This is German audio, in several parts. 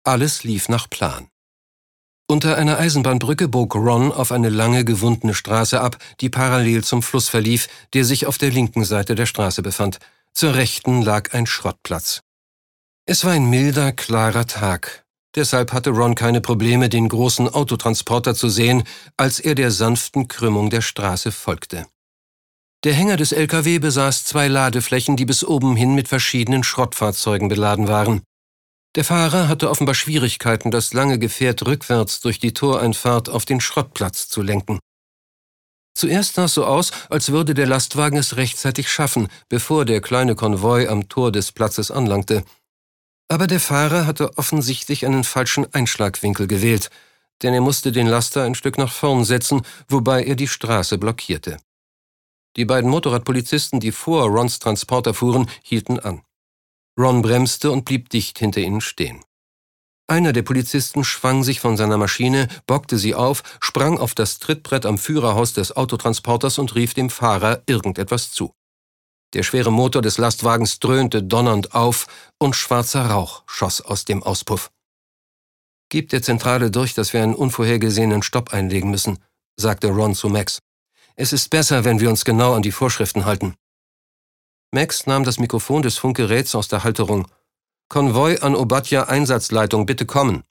Alles lief nach Plan. Unter einer Eisenbahnbrücke bog Ron auf eine lange, gewundene Straße ab, die parallel zum Fluss verlief, der sich auf der linken Seite der Straße befand. Zur rechten lag ein Schrottplatz. Es war ein milder, klarer Tag. Deshalb hatte Ron keine Probleme, den großen Autotransporter zu sehen, als er der sanften Krümmung der Straße folgte. Der Hänger des LKW besaß 2 Ladeflächen, die bis oben hin mit verschiedenen Schrottfahrzeugen beladen waren. Der Fahrer hatte offenbar Schwierigkeiten, das lange Gefährt rückwärts durch die Toreinfahrt auf den Schrottplatz zu lenken. Zuerst sah es so aus, als würde der Lastwagen es rechtzeitig schaffen, bevor der kleine Konvoi am Tor des Platzes anlangte. Aber der Fahrer hatte offensichtlich einen falschen Einschlagwinkel gewählt, denn er musste den Laster ein Stück nach vorn setzen, wobei er die Straße blockierte. Die beiden Motorradpolizisten, die vor Rons Transporter fuhren, hielten an. Ron bremste und blieb dicht hinter ihnen stehen. Einer der Polizisten schwang sich von seiner Maschine, bockte sie auf, sprang auf das Trittbrett am Führerhaus des Autotransporters und rief dem Fahrer irgendetwas zu. Der schwere Motor des Lastwagens dröhnte donnernd auf und schwarzer Rauch schoss aus dem Auspuff. »Gib der Zentrale durch, dass wir einen unvorhergesehenen Stopp einlegen müssen«, sagte Ron zu Max. »Es ist besser, wenn wir uns genau an die Vorschriften halten.« Max nahm das Mikrofon des Funkgeräts aus der Halterung. »Konvoi an Obadja Einsatzleitung, bitte kommen.«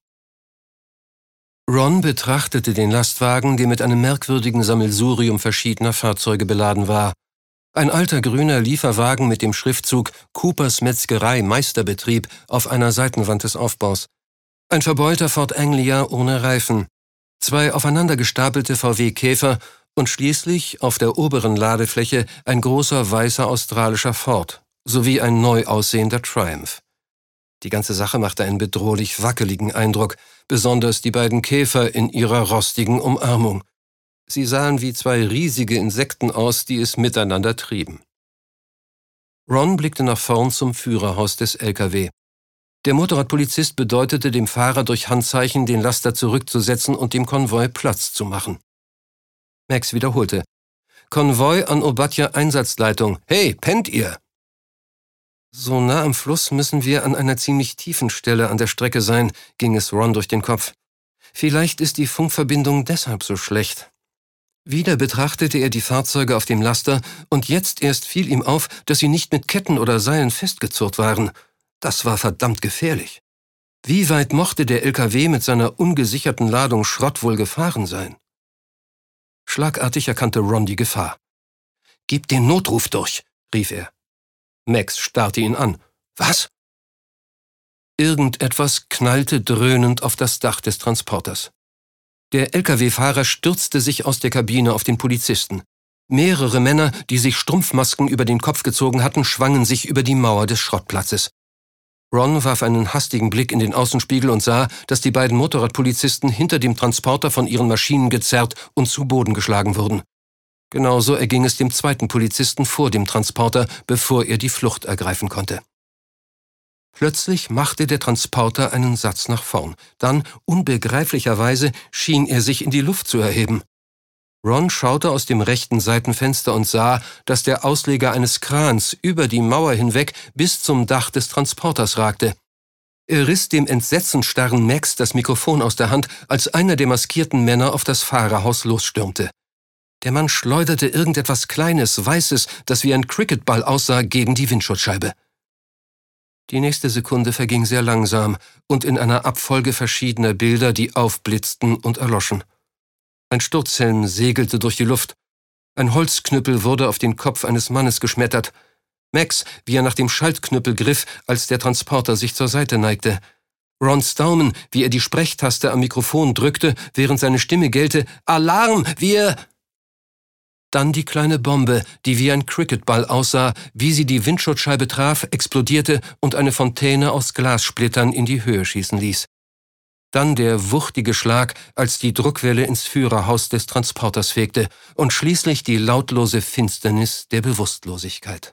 Ron betrachtete den Lastwagen, der mit einem merkwürdigen Sammelsurium verschiedener Fahrzeuge beladen war. Ein alter grüner Lieferwagen mit dem Schriftzug »Coopers Metzgerei Meisterbetrieb« auf einer Seitenwand des Aufbaus. Ein verbeulter Ford Anglia ohne Reifen. 2 aufeinander gestapelte VW Käfer und schließlich auf der oberen Ladefläche ein großer weißer australischer Ford sowie ein neu aussehender Triumph. Die ganze Sache machte einen bedrohlich wackeligen Eindruck, besonders die beiden Käfer in ihrer rostigen Umarmung. Sie sahen wie 2 riesige Insekten aus, die es miteinander trieben. Ron blickte nach vorn zum Führerhaus des LKW. Der Motorradpolizist bedeutete dem Fahrer durch Handzeichen, den Laster zurückzusetzen und dem Konvoi Platz zu machen. Max wiederholte. »Konvoi an Obadja Einsatzleitung. Hey, pennt ihr?« »So nah am Fluss müssen wir an einer ziemlich tiefen Stelle an der Strecke sein«, ging es Ron durch den Kopf. »Vielleicht ist die Funkverbindung deshalb so schlecht.« Wieder betrachtete er die Fahrzeuge auf dem Laster und jetzt erst fiel ihm auf, dass sie nicht mit Ketten oder Seilen festgezurrt waren. Das war verdammt gefährlich. Wie weit mochte der LKW mit seiner ungesicherten Ladung Schrott wohl gefahren sein? Schlagartig erkannte Ron die Gefahr. »Gib den Notruf durch«, rief er. Max starrte ihn an. »Was?« Irgendetwas knallte dröhnend auf das Dach des Transporters. Der LKW-Fahrer stürzte sich aus der Kabine auf den Polizisten. Mehrere Männer, die sich Strumpfmasken über den Kopf gezogen hatten, schwangen sich über die Mauer des Schrottplatzes. Ron warf einen hastigen Blick in den Außenspiegel und sah, dass die beiden Motorradpolizisten hinter dem Transporter von ihren Maschinen gezerrt und zu Boden geschlagen wurden. Genauso erging es dem zweiten Polizisten vor dem Transporter, bevor er die Flucht ergreifen konnte. Plötzlich machte der Transporter einen Satz nach vorn. Dann, unbegreiflicherweise, schien er sich in die Luft zu erheben. Ron schaute aus dem rechten Seitenfenster und sah, dass der Ausleger eines Krans über die Mauer hinweg bis zum Dach des Transporters ragte. Er riss dem entsetzensstarren Max das Mikrofon aus der Hand, als einer der maskierten Männer auf das Fahrerhaus losstürmte. Der Mann schleuderte irgendetwas Kleines, Weißes, das wie ein Cricketball aussah, gegen die Windschutzscheibe. Die nächste Sekunde verging sehr langsam und in einer Abfolge verschiedener Bilder, die aufblitzten und erloschen. Ein Sturzhelm segelte durch die Luft. Ein Holzknüppel wurde auf den Kopf eines Mannes geschmettert. Max, wie er nach dem Schaltknüppel griff, als der Transporter sich zur Seite neigte. Rons Daumen, wie er die Sprechtaste am Mikrofon drückte, während seine Stimme gellte: »Alarm, wir...« Dann die kleine Bombe, die wie ein Cricketball aussah, wie sie die Windschutzscheibe traf, explodierte und eine Fontäne aus Glassplittern in die Höhe schießen ließ. Dann der wuchtige Schlag, als die Druckwelle ins Führerhaus des Transporters fegte und schließlich die lautlose Finsternis der Bewusstlosigkeit.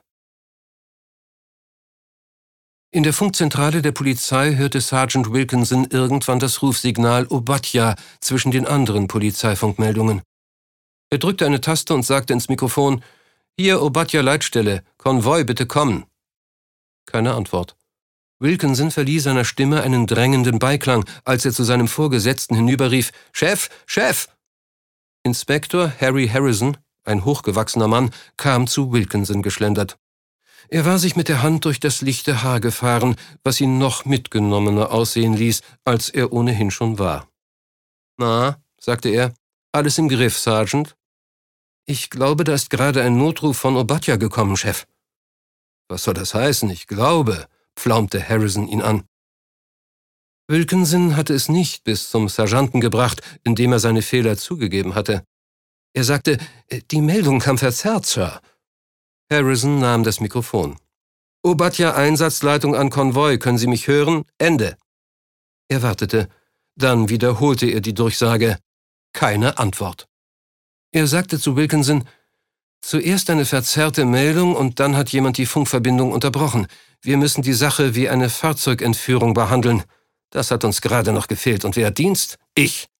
In der Funkzentrale der Polizei hörte Sergeant Wilkinson irgendwann das Rufsignal Obadja zwischen den anderen Polizeifunkmeldungen. Er drückte eine Taste und sagte ins Mikrofon: »Hier Obadja Leitstelle, Konvoi bitte kommen.« Keine Antwort. Wilkinson verlieh seiner Stimme einen drängenden Beiklang, als er zu seinem Vorgesetzten hinüberrief: »Chef, Chef!« Inspektor Harry Harrison, ein hochgewachsener Mann, kam zu Wilkinson geschlendert. Er war sich mit der Hand durch das lichte Haar gefahren, was ihn noch mitgenommener aussehen ließ, als er ohnehin schon war. »Na«, sagte er, »alles im Griff, Sergeant?« »Ich glaube, da ist gerade ein Notruf von Obadja gekommen, Chef.« »Was soll das heißen, ich glaube?«, pflaumte Harrison ihn an. Wilkinson hatte es nicht bis zum Sergeanten gebracht, indem er seine Fehler zugegeben hatte. Er sagte: »Die Meldung kam verzerrt, Sir.« Harrison nahm das Mikrofon. »Obadja, Einsatzleitung an Konvoi, können Sie mich hören? Ende.« Er wartete. Dann wiederholte er die Durchsage. Keine Antwort. Er sagte zu Wilkinson: »Zuerst eine verzerrte Meldung und dann hat jemand die Funkverbindung unterbrochen. Wir müssen die Sache wie eine Fahrzeugentführung behandeln. Das hat uns gerade noch gefehlt. Und wer hat Dienst? Ich.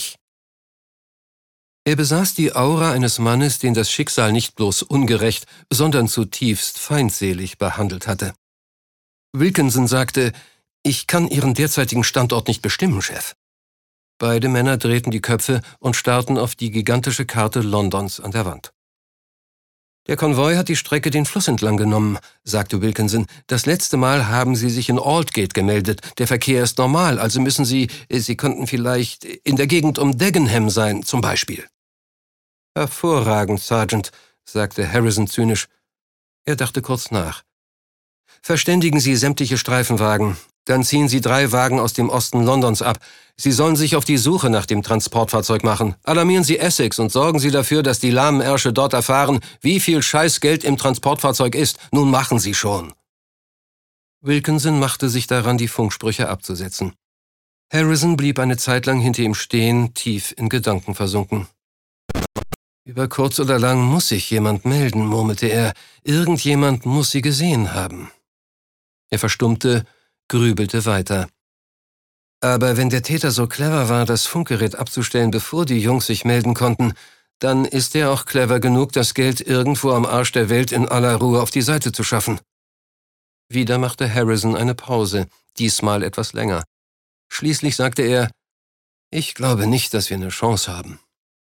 Er besaß die Aura eines Mannes, den das Schicksal nicht bloß ungerecht, sondern zutiefst feindselig behandelt hatte. Wilkinson sagte: »Ich kann Ihren derzeitigen Standort nicht bestimmen, Chef.« Beide Männer drehten die Köpfe und starrten auf die gigantische Karte Londons an der Wand. »Der Konvoi hat die Strecke den Fluss entlang genommen«, sagte Wilkinson. »Das letzte Mal haben Sie sich in Aldgate gemeldet. Der Verkehr ist normal, also müssen Sie könnten vielleicht in der Gegend um Dagenham sein, zum Beispiel.« »Hervorragend, Sergeant«, sagte Harrison zynisch. Er dachte kurz nach. »Verständigen Sie sämtliche Streifenwagen. Dann ziehen Sie 3 Wagen aus dem Osten Londons ab. Sie sollen sich auf die Suche nach dem Transportfahrzeug machen. Alarmieren Sie Essex und sorgen Sie dafür, dass die lahmen Ärsche dort erfahren, wie viel Scheißgeld im Transportfahrzeug ist. Nun machen Sie schon.« Wilkinson machte sich daran, die Funksprüche abzusetzen. Harrison blieb eine Zeit lang hinter ihm stehen, tief in Gedanken versunken. »Über kurz oder lang muss sich jemand melden«, murmelte er. »Irgendjemand muss sie gesehen haben.« Er verstummte, grübelte weiter. »Aber wenn der Täter so clever war, das Funkgerät abzustellen, bevor die Jungs sich melden konnten, dann ist er auch clever genug, das Geld irgendwo am Arsch der Welt in aller Ruhe auf die Seite zu schaffen.« Wieder machte Harrison eine Pause, diesmal etwas länger. Schließlich sagte er: »Ich glaube nicht, dass wir eine Chance haben.«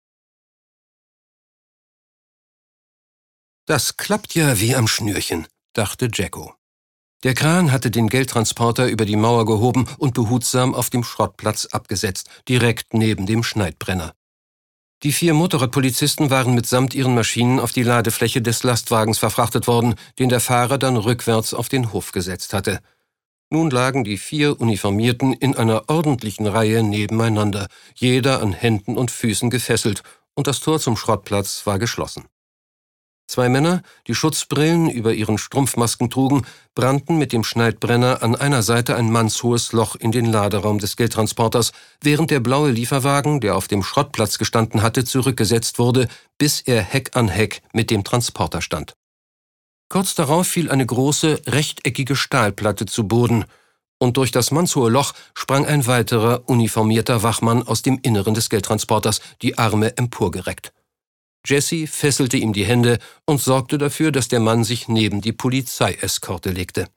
»Das klappt ja wie am Schnürchen«, dachte Jacko. Der Kran hatte den Geldtransporter über die Mauer gehoben und behutsam auf dem Schrottplatz abgesetzt, direkt neben dem Schneidbrenner. Die 4 Motorradpolizisten waren mitsamt ihren Maschinen auf die Ladefläche des Lastwagens verfrachtet worden, den der Fahrer dann rückwärts auf den Hof gesetzt hatte. Nun lagen die 4 Uniformierten in einer ordentlichen Reihe nebeneinander, jeder an Händen und Füßen gefesselt, und das Tor zum Schrottplatz war geschlossen. 2 Männer, die Schutzbrillen über ihren Strumpfmasken trugen, brannten mit dem Schneidbrenner an einer Seite ein mannshohes Loch in den Laderaum des Geldtransporters, während der blaue Lieferwagen, der auf dem Schrottplatz gestanden hatte, zurückgesetzt wurde, bis er Heck an Heck mit dem Transporter stand. Kurz darauf fiel eine große, rechteckige Stahlplatte zu Boden, und durch das mannshohe Loch sprang ein weiterer uniformierter Wachmann aus dem Inneren des Geldtransporters, die Arme emporgereckt. Jesse fesselte ihm die Hände und sorgte dafür, dass der Mann sich neben die Polizeieskorte legte.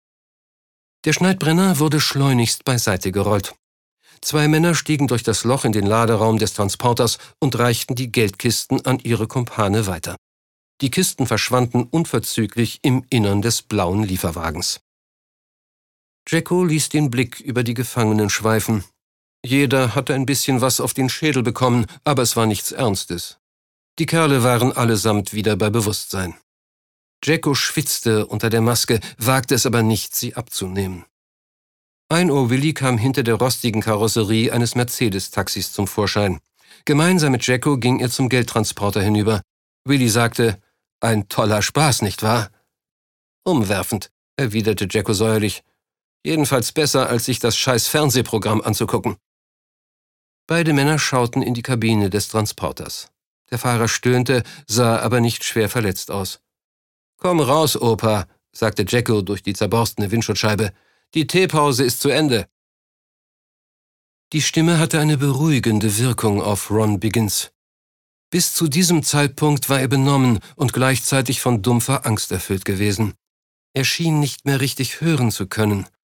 Der Schneidbrenner wurde schleunigst beiseite gerollt. 2 Männer stiegen durch das Loch in den Laderaum des Transporters und reichten die Geldkisten an ihre Kumpane weiter. Die Kisten verschwanden unverzüglich im Innern des blauen Lieferwagens. Jacko ließ den Blick über die Gefangenen schweifen. Jeder hatte ein bisschen was auf den Schädel bekommen, aber es war nichts Ernstes. Die Kerle waren allesamt wieder bei Bewusstsein. Jacko schwitzte unter der Maske, wagte es aber nicht, sie abzunehmen. Einohr Willi kam hinter der rostigen Karosserie eines Mercedes-Taxis zum Vorschein. Gemeinsam mit Jacko ging er zum Geldtransporter hinüber. Willi sagte: »Ein toller Spaß, nicht wahr?« »Umwerfend«, erwiderte Jacko säuerlich. »Jedenfalls besser, als sich das scheiß Fernsehprogramm anzugucken.« Beide Männer schauten in die Kabine des Transporters. Der Fahrer stöhnte, sah aber nicht schwer verletzt aus. »Komm raus, Opa«, sagte Jacko durch die zerborstene Windschutzscheibe. »Die Teepause ist zu Ende.« Die Stimme hatte eine beruhigende Wirkung auf Ron Biggins. Bis zu diesem Zeitpunkt war er benommen und gleichzeitig von dumpfer Angst erfüllt gewesen. Er schien nicht mehr richtig hören zu können.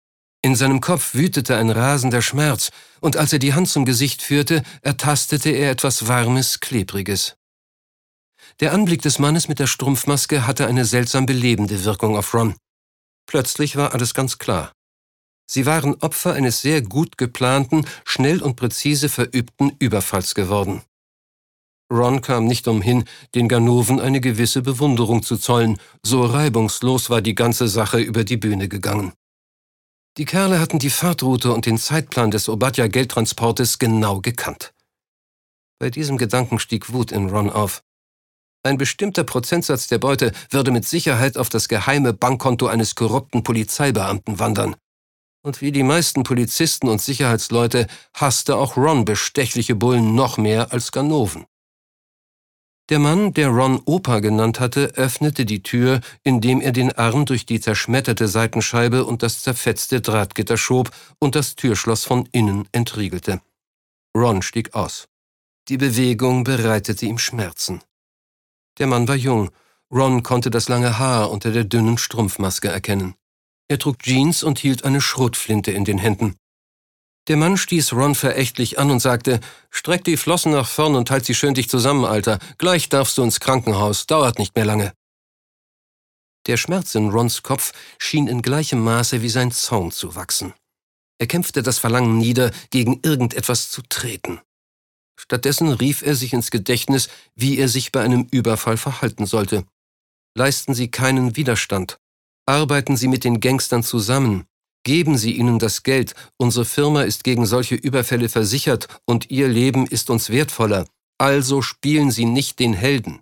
In seinem Kopf wütete ein rasender Schmerz, und als er die Hand zum Gesicht führte, ertastete er etwas Warmes, Klebriges. Der Anblick des Mannes mit der Strumpfmaske hatte eine seltsam belebende Wirkung auf Ron. Plötzlich war alles ganz klar. Sie waren Opfer eines sehr gut geplanten, schnell und präzise verübten Überfalls geworden. Ron kam nicht umhin, den Ganoven eine gewisse Bewunderung zu zollen, so reibungslos war die ganze Sache über die Bühne gegangen. Die Kerle hatten die Fahrtroute und den Zeitplan des Obadja-Geldtransportes genau gekannt. Bei diesem Gedanken stieg Wut in Ron auf. Ein bestimmter Prozentsatz der Beute würde mit Sicherheit auf das geheime Bankkonto eines korrupten Polizeibeamten wandern. Und wie die meisten Polizisten und Sicherheitsleute hasste auch Ron bestechliche Bullen noch mehr als Ganoven. Der Mann, der Ron Opa genannt hatte, öffnete die Tür, indem er den Arm durch die zerschmetterte Seitenscheibe und das zerfetzte Drahtgitter schob und das Türschloss von innen entriegelte. Ron stieg aus. Die Bewegung bereitete ihm Schmerzen. Der Mann war jung. Ron konnte das lange Haar unter der dünnen Strumpfmaske erkennen. Er trug Jeans und hielt eine Schrotflinte in den Händen. Der Mann stieß Ron verächtlich an und sagte, »Streck die Flossen nach vorn und halt sie schön dicht zusammen, Alter. Gleich darfst du ins Krankenhaus, dauert nicht mehr lange.« Der Schmerz in Rons Kopf schien in gleichem Maße wie sein Zorn zu wachsen. Er kämpfte das Verlangen nieder, gegen irgendetwas zu treten. Stattdessen rief er sich ins Gedächtnis, wie er sich bei einem Überfall verhalten sollte. Leisten Sie keinen Widerstand. Arbeiten Sie mit den Gangstern zusammen. Geben Sie ihnen das Geld. Unsere Firma ist gegen solche Überfälle versichert und Ihr Leben ist uns wertvoller. Also spielen Sie nicht den Helden.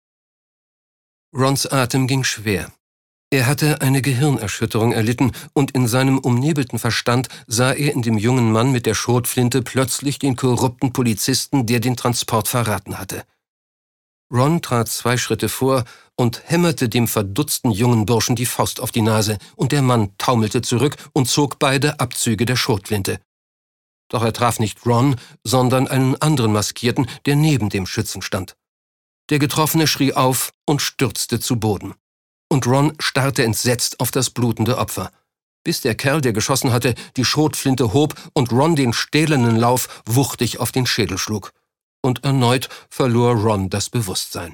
Rons Atem ging schwer. Er hatte eine Gehirnerschütterung erlitten und in seinem umnebelten Verstand sah er in dem jungen Mann mit der Schrotflinte plötzlich den korrupten Polizisten, der den Transport verraten hatte. Ron trat 2 Schritte vor und hämmerte dem verdutzten jungen Burschen die Faust auf die Nase, und der Mann taumelte zurück und zog beide Abzüge der Schrotflinte. Doch er traf nicht Ron, sondern einen anderen Maskierten, der neben dem Schützen stand. Der Getroffene schrie auf und stürzte zu Boden. Und Ron starrte entsetzt auf das blutende Opfer, bis der Kerl, der geschossen hatte, die Schrotflinte hob und Ron den stählernen Lauf wuchtig auf den Schädel schlug. Und erneut verlor Ron das Bewusstsein.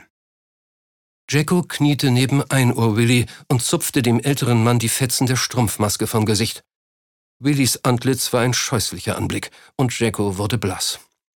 Jacko kniete neben Einohr-Willy und zupfte dem älteren Mann die Fetzen der Strumpfmaske vom Gesicht. Willys Antlitz war ein scheußlicher Anblick, und Jacko wurde blass.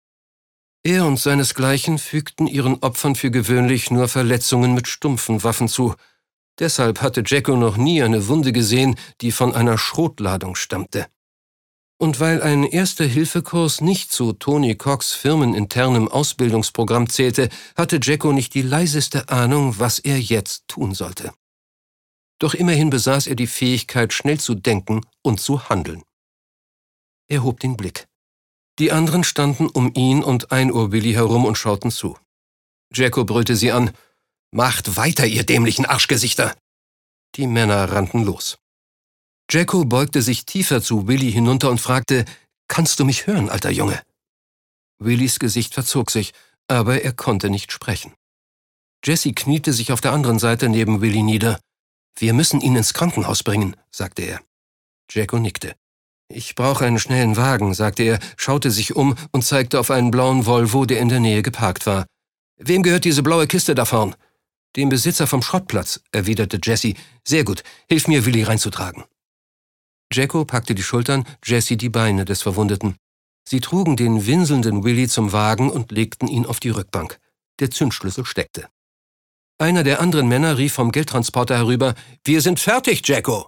Er und seinesgleichen fügten ihren Opfern für gewöhnlich nur Verletzungen mit stumpfen Waffen zu. Deshalb hatte Jacko noch nie eine Wunde gesehen, die von einer Schrotladung stammte. Und weil ein Erste-Hilfe-Kurs nicht zu Tony Cox firmeninternem Ausbildungsprogramm zählte, hatte Jacko nicht die leiseste Ahnung, was er jetzt tun sollte. Doch immerhin besaß er die Fähigkeit, schnell zu denken und zu handeln. Er hob den Blick. Die anderen standen um ihn und Einohr-Willy herum und schauten zu. Jacko brüllte sie an, »Macht weiter, ihr dämlichen Arschgesichter!« Die Männer rannten los. Jacko beugte sich tiefer zu Willy hinunter und fragte, »Kannst du mich hören, alter Junge?« Willys Gesicht verzog sich, aber er konnte nicht sprechen. Jesse kniete sich auf der anderen Seite neben Willy nieder. »Wir müssen ihn ins Krankenhaus bringen«, sagte er. Jacko nickte. »Ich brauche einen schnellen Wagen«, sagte er, schaute sich um und zeigte auf einen blauen Volvo, der in der Nähe geparkt war. »Wem gehört diese blaue Kiste da vorn?« »Dem Besitzer vom Schrottplatz«, erwiderte Jesse. »Sehr gut, hilf mir, Willy reinzutragen.« Jacko packte die Schultern, Jesse die Beine des Verwundeten. Sie trugen den winselnden Willy zum Wagen und legten ihn auf die Rückbank. Der Zündschlüssel steckte. Einer der anderen Männer rief vom Geldtransporter herüber, »Wir sind fertig, Jacko!«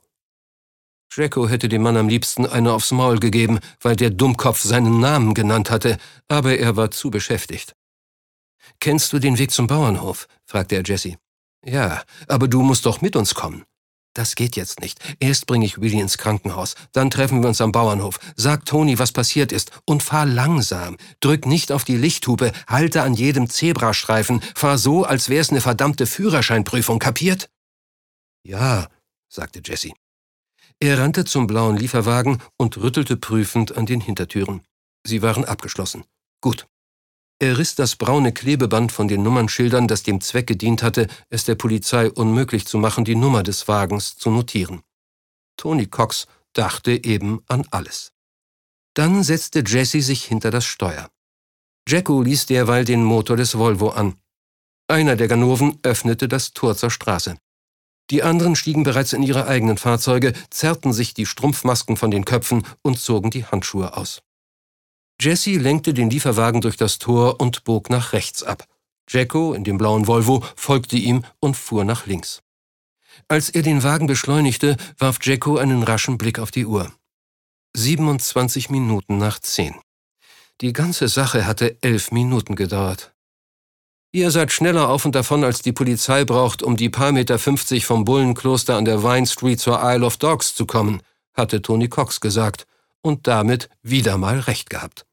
Jacko hätte dem Mann am liebsten eine aufs Maul gegeben, weil der Dummkopf seinen Namen genannt hatte, aber er war zu beschäftigt. »Kennst du den Weg zum Bauernhof?« fragte er Jesse. »Ja, aber du musst doch mit uns kommen.« »Das geht jetzt nicht. Erst bringe ich Willy ins Krankenhaus, dann treffen wir uns am Bauernhof. Sag Toni, was passiert ist, und fahr langsam. Drück nicht auf die Lichthupe, halte an jedem Zebrastreifen, fahr so, als wär's eine verdammte Führerscheinprüfung, kapiert?« »Ja«, sagte Jesse. Er rannte zum blauen Lieferwagen und rüttelte prüfend an den Hintertüren. Sie waren abgeschlossen. Gut. Er riss das braune Klebeband von den Nummernschildern, das dem Zweck gedient hatte, es der Polizei unmöglich zu machen, die Nummer des Wagens zu notieren. Tony Cox dachte eben an alles. Dann setzte Jesse sich hinter das Steuer. Jacko ließ derweil den Motor des Volvo an. Einer der Ganoven öffnete das Tor zur Straße. Die anderen stiegen bereits in ihre eigenen Fahrzeuge, zerrten sich die Strumpfmasken von den Köpfen und zogen die Handschuhe aus. Jesse lenkte den Lieferwagen durch das Tor und bog nach rechts ab. Jacko, in dem blauen Volvo, folgte ihm und fuhr nach links. Als er den Wagen beschleunigte, warf Jacko einen raschen Blick auf die Uhr. 27 Minuten nach 10. Die ganze Sache hatte 11 Minuten gedauert. Ihr seid schneller auf und davon, als die Polizei braucht, um die paar Meter 50 vom Bullenkloster an der Vine Street zur Isle of Dogs zu kommen, hatte Tony Cox gesagt und damit wieder mal recht gehabt.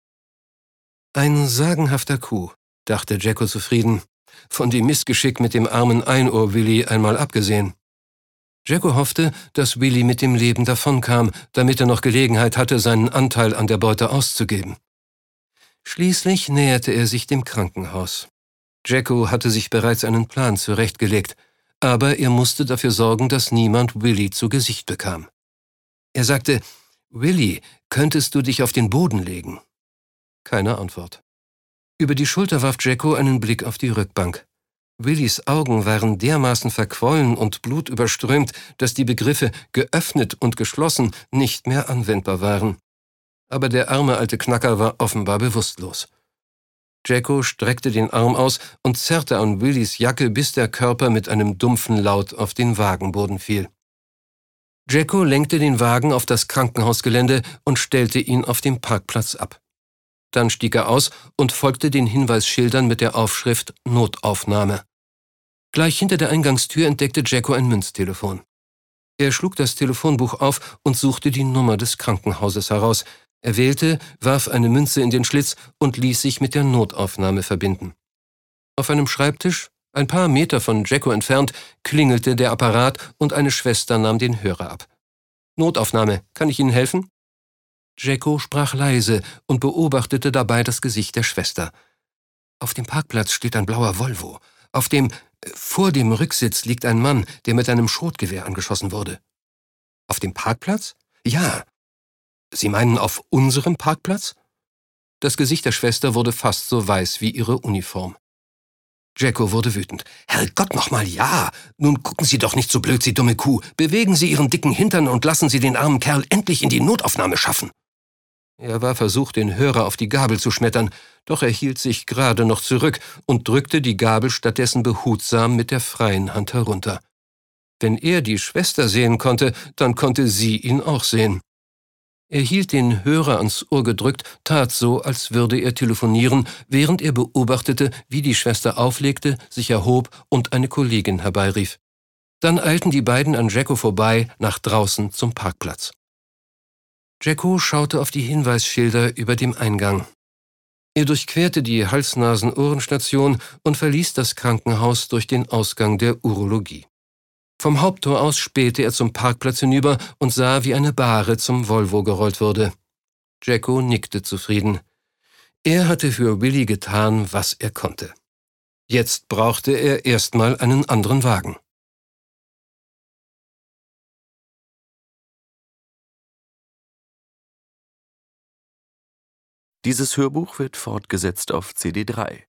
Ein sagenhafter Coup, dachte Jacko zufrieden, von dem Missgeschick mit dem armen Einohr-Willi einmal abgesehen. Jacko hoffte, dass Willi mit dem Leben davonkam, damit er noch Gelegenheit hatte, seinen Anteil an der Beute auszugeben. Schließlich näherte er sich dem Krankenhaus. Jacko hatte sich bereits einen Plan zurechtgelegt, aber er musste dafür sorgen, dass niemand Willi zu Gesicht bekam. Er sagte, »Willi, könntest du dich auf den Boden legen?« Keine Antwort. Über die Schulter warf Jacko einen Blick auf die Rückbank. Willis Augen waren dermaßen verquollen und blutüberströmt, dass die Begriffe geöffnet und geschlossen nicht mehr anwendbar waren. Aber der arme alte Knacker war offenbar bewusstlos. Jacko streckte den Arm aus und zerrte an Willis Jacke, bis der Körper mit einem dumpfen Laut auf den Wagenboden fiel. Jacko lenkte den Wagen auf das Krankenhausgelände und stellte ihn auf dem Parkplatz ab. Dann stieg er aus und folgte den Hinweisschildern mit der Aufschrift »Notaufnahme«. Gleich hinter der Eingangstür entdeckte Jacko ein Münztelefon. Er schlug das Telefonbuch auf und suchte die Nummer des Krankenhauses heraus. Er wählte, warf eine Münze in den Schlitz und ließ sich mit der Notaufnahme verbinden. Auf einem Schreibtisch, ein paar Meter von Jacko entfernt, klingelte der Apparat und eine Schwester nahm den Hörer ab. »Notaufnahme, kann ich Ihnen helfen?« Jacko sprach leise und beobachtete dabei das Gesicht der Schwester. »Auf dem Parkplatz steht ein blauer Volvo. Vor dem Rücksitz liegt ein Mann, der mit einem Schrotgewehr angeschossen wurde.« »Auf dem Parkplatz?« »Ja.« »Sie meinen auf unserem Parkplatz?« Das Gesicht der Schwester wurde fast so weiß wie ihre Uniform. Jacko wurde wütend. »Herrgott nochmal, ja! Nun gucken Sie doch nicht so blöd, Sie dumme Kuh! Bewegen Sie Ihren dicken Hintern und lassen Sie den armen Kerl endlich in die Notaufnahme schaffen!« Er war versucht, den Hörer auf die Gabel zu schmettern, doch er hielt sich gerade noch zurück und drückte die Gabel stattdessen behutsam mit der freien Hand herunter. Wenn er die Schwester sehen konnte, dann konnte sie ihn auch sehen. Er hielt den Hörer ans Ohr gedrückt, tat so, als würde er telefonieren, während er beobachtete, wie die Schwester auflegte, sich erhob und eine Kollegin herbeirief. Dann eilten die beiden an Jacko vorbei nach draußen zum Parkplatz. Jacko schaute auf die Hinweisschilder über dem Eingang. Er durchquerte die Hals-Nasen-Ohren-Station und verließ das Krankenhaus durch den Ausgang der Urologie. Vom Haupttor aus spähte er zum Parkplatz hinüber und sah, wie eine Bahre zum Volvo gerollt wurde. Jacko nickte zufrieden. Er hatte für Willi getan, was er konnte. Jetzt brauchte er erstmal einen anderen Wagen. Dieses Hörbuch wird fortgesetzt auf CD3.